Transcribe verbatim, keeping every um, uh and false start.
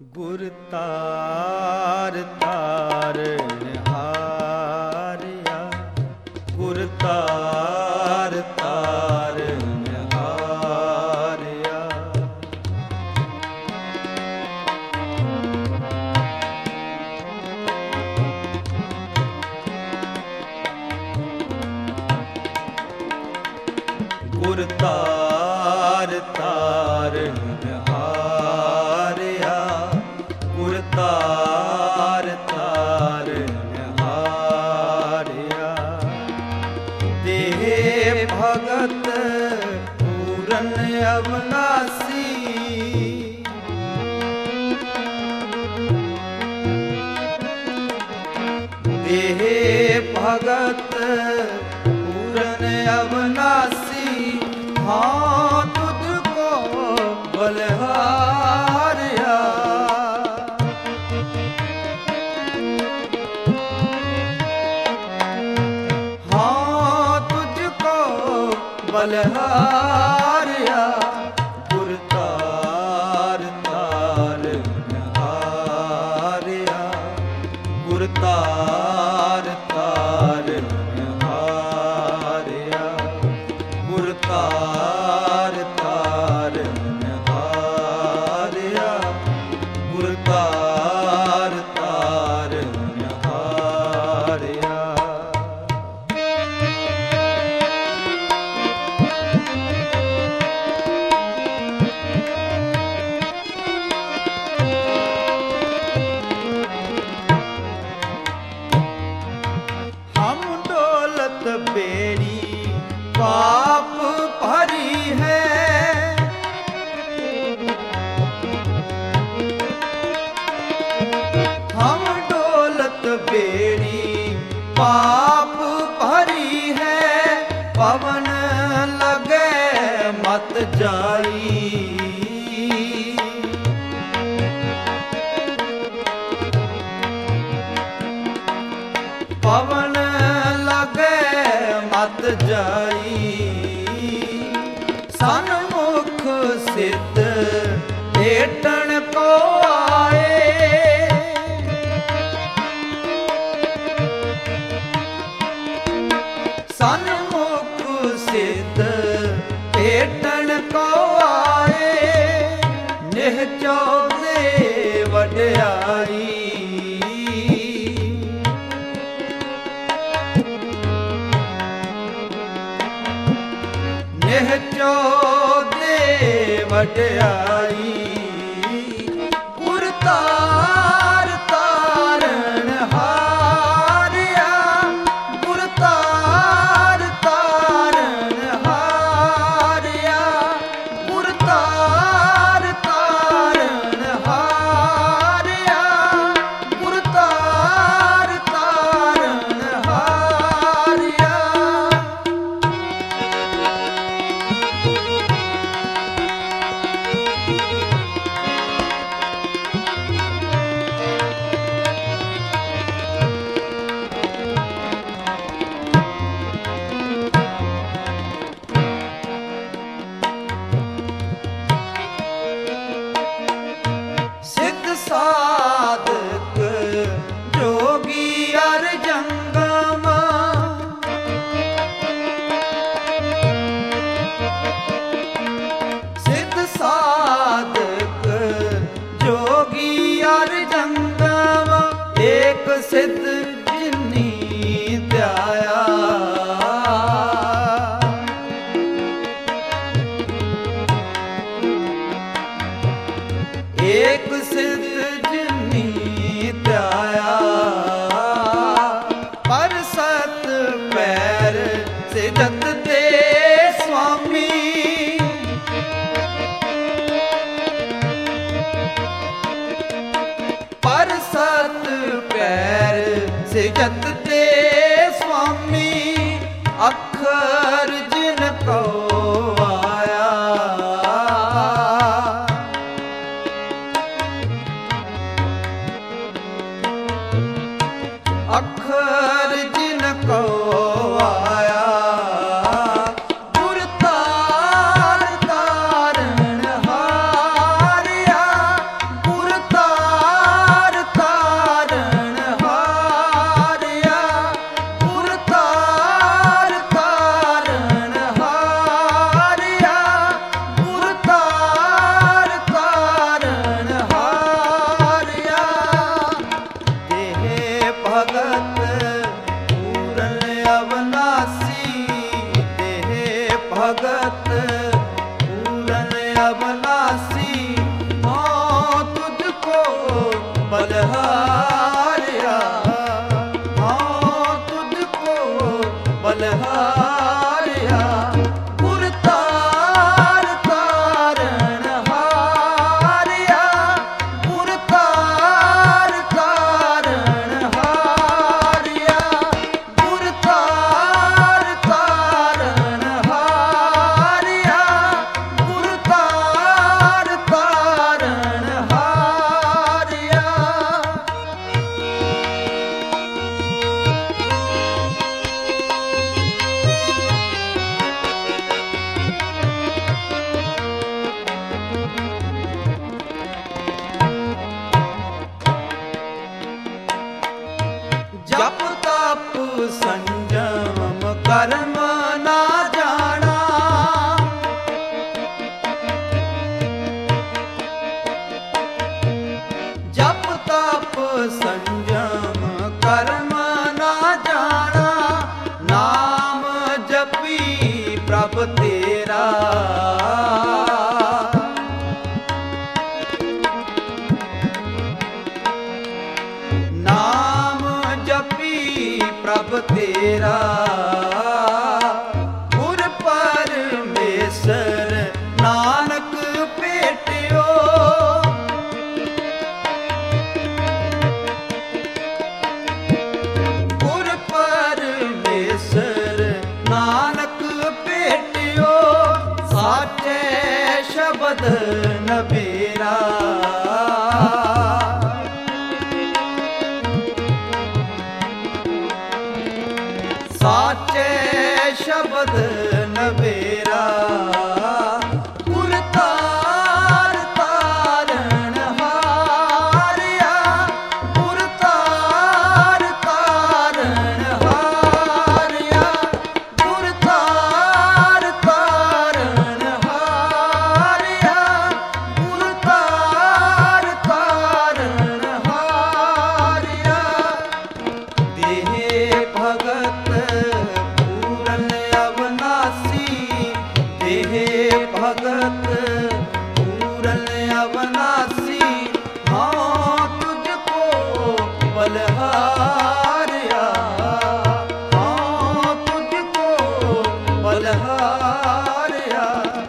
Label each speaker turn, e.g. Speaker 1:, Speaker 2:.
Speaker 1: ਗੁਰ ਤਾਰ ਤਾਰਨ ਹਾਰਿਆ, ਗੁਰ ਤਾਰ ਤਾਰਨ ਹਾਰਿਆ। ਗੁਰ ਤਾਰ ਤਾਰਨ ਹਾਰਿਆ, ਗੁਰ ਤਾਰ ਤਾਰਨ ਹਾਰਿਆ। ਦੇਹ ਭਗਤ ਪੂਰਨ ਅਵਨਾਸੀ, ਦੇਹ ਭਗਤ ਪੂਰਨ ਅਵਨਾਸੀ। ਹਾਂ ਤੁਝ ਕੋ ਬਲਿਹਾਰਿਆ, ਹਾਂ ਤੁਝ ਕੋ ਬਲਿਹਾਰਿਆ। ਗੁਰ ਤਾਰ ਤਾਰਨ ਹਾਰਿਆ, ਗੁਰ ਤਾਰ ਤਾਰਨ ਹਾਰਿਆ, ਗੁਰ ਤਾਰ ਤਾਰਨ ਹਾਰਿਆ, ਗੁਰ ਤਾਰ ਤਾਰਨ ਹਾਰਿਆ। ਹਮ ਡੋਲਤ ਬੇੜੀ ਪਾਪ ਭਰੀ ਹੈ, ਹਮ ਡੋਲਤ ਬੇੜੀ ਪਾਪ ਭਰੀ ਹੈ। ਪਵਨ ਲਗੇ ਮਤ ਜਾਈ, ਪਵਨ ਲਗੇ ਮਤ ਜਾਈ। ਸਨਮੁਖ ਸਿੱਧ ਏਟਣ ਕੋ ਆਏ, ਸਨਮੁਖ ਸਿੱਧ ਏਟਣ ਕੋ ਆਏ। ਨਿਹਚੋ ਦੇ ਵਡਿਆਈ, ਨਿਹਚੋ ਦੇ ਵਡਿਆਈ। ਗੁਰ ਤਾਰ ਤਾਰਨ ਹਾਰਿਆ, ਗੁਰ ਤਾਰ ਤਾਰਨ ਹਾਰਿਆ, ਗੁਰ ਤਾਰ ਤਾਰਨ ਹਾਰਿਆ, ਗੁਰ ਤਾਰ ਤਾਰਨ ਹਾਰਿਆ। ਸਿੱਧ ਸਾਧਕ ਜੋਗੀ ਅਰ ਜੰਗਮ, ਸਿੱਧ ਸਾਧਕ ਜੋਗੀ ਅਰ ਜੰਗਮ। ਏਕ ਸਿੱਧ ਜਿਨੀ ਧਿਆਇਆ, ਏਕ ਸਿੱਧ ਜਿਨੀ ਧਿਆਇਆ। ਪਰ ਸਤ ਪੈਰ ਸਿਜਤ ਤੇ ਸੁਆਮੀ, ਪਰ ਸਤ ਪੈਰ ਸਿਜਤ ਤੇ ਸੁਆਮੀ। ਅੱਖਰ ਜਿਨ ਕੋ ਆਇਆ, ਅੱਖਰ ਜਿਨ ਕੋ ਆਇਆ। ਗੁਰ ਤਾਰ ਤਾਰਨ ਹਾਰਿਆ, ਗੁਰ ਤਾਰ अवनासी, हाँ तुझको बलहारिया, हाँ तुझको बलहारिया। गुर तार तारण हारिया, गुर तार तारण हारिया, गुर तार तारण हारिया, गुर तार तारण हारिया। जप तप संयम कर्म ना जाना, जप तप संयम कर्म ना जाना। नाम जपी प्रभ तेरा, नाम जपी प्रभ तेरा। गुर परमेश्वर नानक भेटियो, गुर परमेश्वर नानक भेटियो। साचे शब्द नबेरा, साचे शब्द नबेरा। गुर तार तारण हारिया, गुर तार तारण हारिया, गुर तार तारण हारिया, गुर तार तारण हारिया। देहे भगत पूरन अवनासी, देहे भगत पूरन अवनासी, हाँ तुझको बलहारिया, हाँ तुझको बलहारिया।